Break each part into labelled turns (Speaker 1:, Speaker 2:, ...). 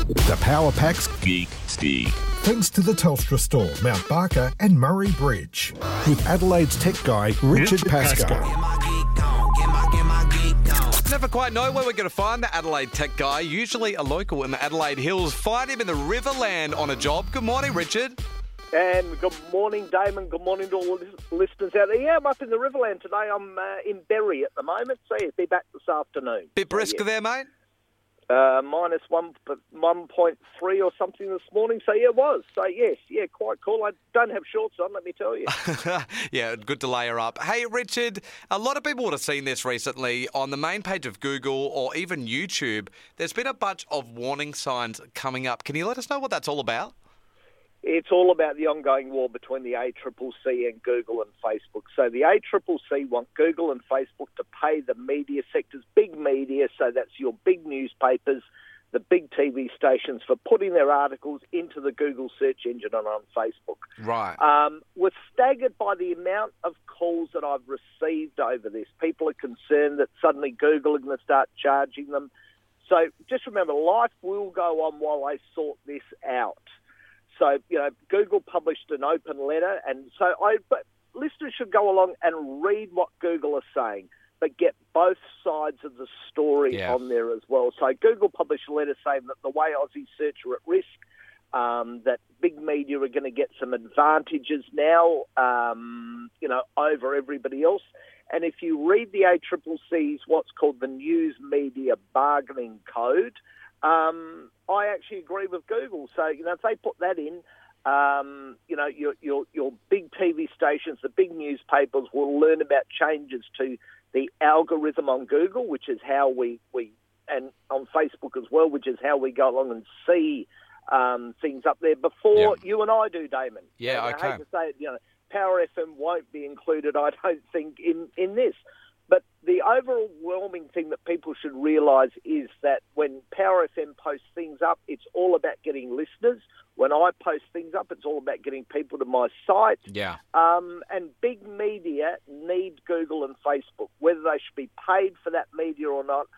Speaker 1: The Power Pack's
Speaker 2: Geek Steve.
Speaker 1: thanks to the Telstra Store, Mount Barker and Murray Bridge. With Adelaide's tech guy, Richard Pascoe.
Speaker 3: Never quite know where we're going to find the Adelaide tech guy, usually a local in the Adelaide Hills. Find him in the Riverland on a job. Good morning, Richard.
Speaker 4: And good morning, Damon. Good morning to all the listeners out there. Yeah, I'm up in the Riverland today. I'm in Berry at the moment, so yeah, be back this afternoon.
Speaker 3: Bit brisk there, mate?
Speaker 4: Minus 1.3 or something this morning, so yeah, it was. So yes, yeah, quite cool. I don't have shorts on, let me tell you.
Speaker 3: Yeah, good to layer up. Hey, Richard, a lot of people would have seen this recently on the main page of Google or even YouTube. There's been a bunch of warning signs coming up. Can you let us know what that's all about?
Speaker 4: It's all about the ongoing war between the ACCC and Google and Facebook. So the ACCC want Google and Facebook to pay the media sectors, big media, so that's your big newspapers, the big TV stations, for putting their articles into the Google search engine and on Facebook.
Speaker 3: Right.
Speaker 4: We're staggered by the amount of calls that I've received over this. People are concerned that suddenly Google are going to start charging them. So just remember, life will go on while they sort this out. So, you know, Google published an open letter, and but listeners should go along and read what Google are saying, but get both sides of the story on there as well. So Google published a letter saying that the way Aussie search are at risk, that big media are going to get some advantages now, over everybody else. And if you read the ACCC's what's called the News Media Bargaining Code, I actually agree with Google. So, you know, if they put that in, your big TV stations, the big newspapers will learn about changes to the algorithm on Google, which is how we and on Facebook as well, which is how we go along and see things up there before you and I do, Damon.
Speaker 3: Yeah,
Speaker 4: and
Speaker 3: okay.
Speaker 4: I hate to say it, Power FM won't be included, I don't think, in this. But the overwhelming thing that people should realise is that when Power FM posts things up, it's all about getting listeners. When I post things up, it's all about getting people to my site.
Speaker 3: Yeah.
Speaker 4: And big media need Google and Facebook. Whether they should be paid for that media or not,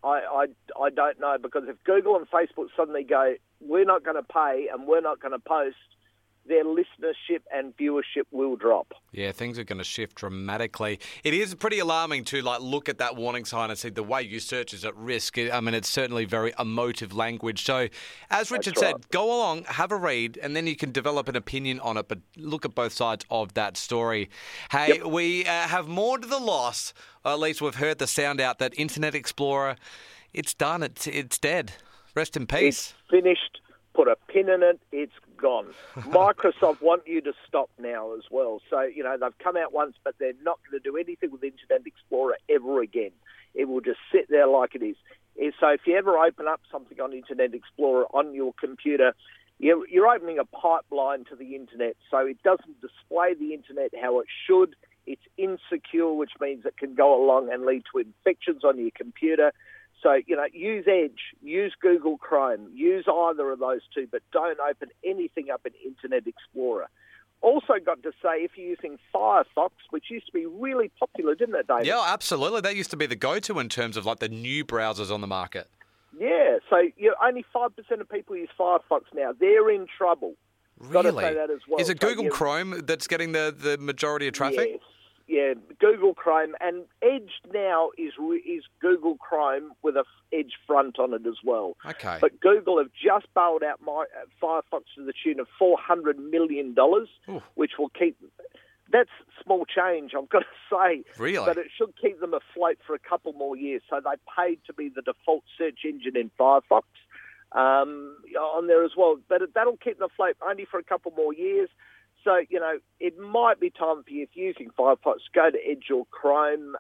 Speaker 4: I don't know. Because if Google and Facebook suddenly go, we're not going to pay and we're not going to post, their listenership and viewership will drop.
Speaker 3: Yeah, things are going to shift dramatically. It is pretty alarming to look at that warning sign and see the way you search is at risk. I mean, it's certainly very emotive language. So, as Richard said, go along, have a read, and then you can develop an opinion on it, but look at both sides of that story. Hey, we have mourned the loss, or at least we've heard the sound out that Internet Explorer, it's done, it's dead. Rest in peace.
Speaker 4: It's finished. Put a pin in it, it's gone. Microsoft want you to stop now as well. So, they've come out once, but they're not going to do anything with Internet Explorer ever again. It will just sit there like it is. So if you ever open up something on Internet Explorer on your computer, you're opening a pipeline to the Internet. So it doesn't display the Internet how it should. It's insecure, which means it can go along and lead to infections on your computer. So, use Edge, use Google Chrome, use either of those two, but don't open anything up in Internet Explorer. Also got to say, if you're using Firefox, which used to be really popular, didn't it, David?
Speaker 3: Yeah, absolutely. That used to be the go-to in terms of the new browsers on the market.
Speaker 4: Yeah, so only 5% of people use Firefox now. They're in trouble.
Speaker 3: Really?
Speaker 4: Got to say that as well.
Speaker 3: Is it Google Chrome that's getting the majority of traffic?
Speaker 4: Yes. Yeah, Google Chrome, and Edge now is Google Chrome with a Edge front on it as well.
Speaker 3: Okay.
Speaker 4: But Google have just bailed out Firefox to the tune of $400 million, which will keep... That's small change, I've got to say.
Speaker 3: Really?
Speaker 4: But it should keep them afloat for a couple more years. So they paid to be the default search engine in Firefox on there as well. But that'll keep them afloat only for a couple more years. So, it might be time for you, if you're using Firefox, go to Edge or Chrome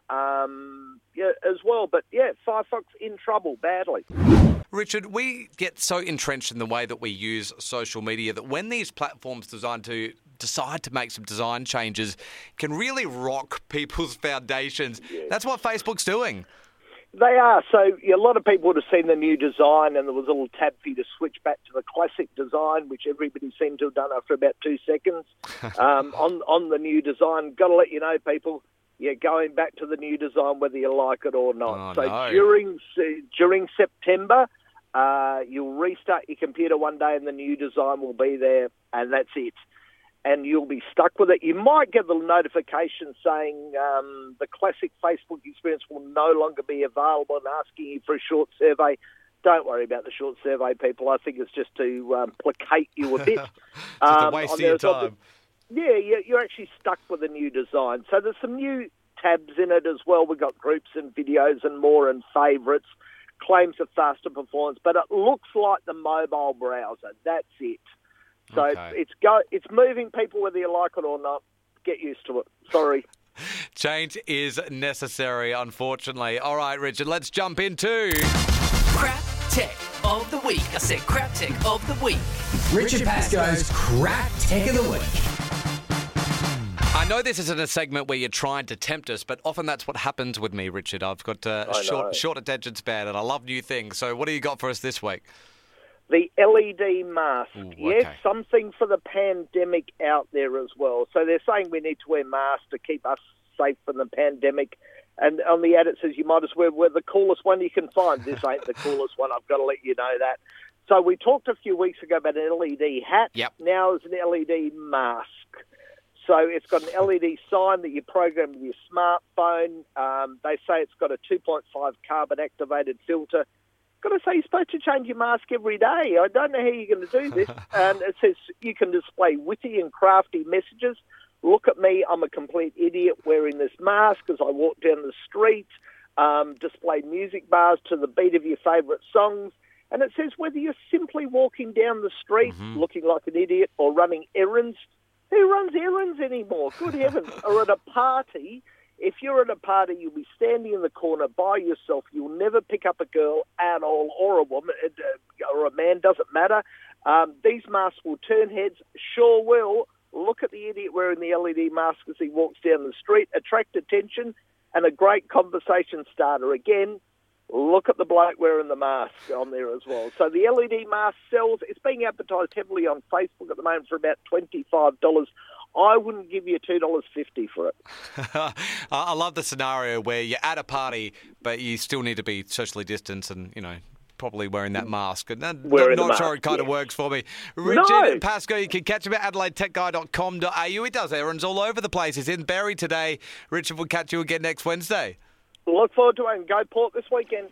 Speaker 4: as well. But, Firefox in trouble badly.
Speaker 3: Richard, we get so entrenched in the way that we use social media that when these platforms decide to make some design changes, can really rock people's foundations. Yeah. That's what Facebook's doing.
Speaker 4: They are. So a lot of people would have seen the new design, and there was a little tab for you to switch back to the classic design, which everybody seemed to have done after about 2 seconds on the new design. Got to let you know, people, you're going back to the new design whether you like it or not.
Speaker 3: Oh,
Speaker 4: so during September, You'll restart your computer one day and the new design will be there, and that's it. And you'll be stuck with it. You might get the notification saying the classic Facebook experience will no longer be available and asking you for a short survey. Don't worry about the short survey, people. I think it's just to placate you a bit.
Speaker 3: Just a waste of your time.
Speaker 4: Yeah, you're actually stuck with a new design. So there's some new tabs in it as well. We've got groups and videos and more and favourites. Claims of faster performance, but it looks like the mobile browser. That's it. So
Speaker 3: Okay.
Speaker 4: it's moving, people, whether you like it or not. Get used to it. Sorry.
Speaker 3: Change is necessary, unfortunately. All right, Richard, let's jump into...
Speaker 2: Crap Tech of the Week. I said Crap Tech of the Week.
Speaker 5: Richard Pascoe's Crap Tech of the Week.
Speaker 3: I know this isn't a segment where you're trying to tempt us, but often that's what happens with me, Richard. I've got a short attention span and I love new things. So what do you got for us this week?
Speaker 4: The LED mask.
Speaker 3: Ooh,
Speaker 4: Yes,
Speaker 3: okay.
Speaker 4: something for the pandemic out there as well. So they're saying we need to wear masks to keep us safe from the pandemic. And on the ad it says you might as well wear the coolest one you can find. This ain't the coolest one. I've got to let you know that. So we talked a few weeks ago about an LED hat.
Speaker 3: Yep.
Speaker 4: Now it's an LED mask. So it's got an LED sign that you program with your smartphone. They say it's got a 2.5 carbon-activated filter. Got to say, you're supposed to change your mask every day. I don't know how you're going to do this. And it says you can display witty and crafty messages. Look at me, I'm a complete idiot wearing this mask as I walk down the street. Display music bars to the beat of your favourite songs. And it says whether you're simply walking down the street looking like an idiot or running errands. Who runs errands anymore? Good heavens. Or at a party, if you're at a party, you'll be standing in the corner by yourself. You'll never pick up a girl at all, or a woman, or a man, doesn't matter. These masks will turn heads, sure will. Look at the idiot wearing the LED mask as he walks down the street, attract attention, and a great conversation starter. Again, look at the bloke wearing the mask on there as well. So the LED mask sells. It's being advertised heavily on Facebook at the moment for about $25. I wouldn't give you $2.50 for it.
Speaker 3: I love the scenario where you're at a party, but you still need to be socially distanced and, probably wearing that mask. And not sure it kind of works for me. Richard Pascoe, you can catch him at adelaidetechguy.com.au. He does errands all over the place. He's in Berry today. Richard, we'll catch you again next Wednesday.
Speaker 4: Look forward to it, and go Port this weekend.